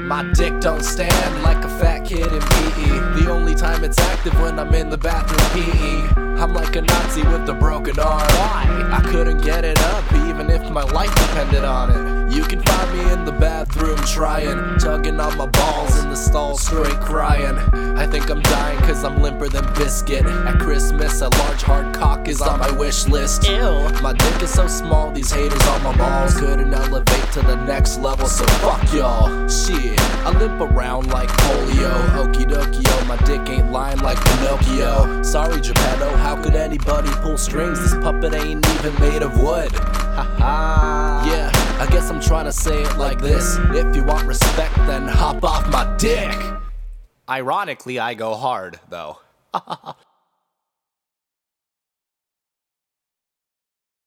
My dick don't stand like a fat kid in PE. The only time it's active when I'm in the bathroom peeing. I'm like a Nazi with a broken arm. Why? I couldn't get it up even if my life depended on it. You can find me in the bathroom trying, tugging on my balls in the stall straight crying. I think I'm dying cause I'm limper than biscuit. At Christmas a large hard cock is on my wish list. Ew. My dick is so small these haters on my balls couldn't elevate to the next level, so fuck y'all. Shit, I limp around like polio. Okie dokie, oh, my dick ain't lying like Pinocchio. Sorry Geppetto, how could anybody pull strings? This puppet ain't even made of wood. Haha. Yeah, I guess I'm trying to say it like this: if you want respect, then hop off my dick. Ironically, I go hard, though.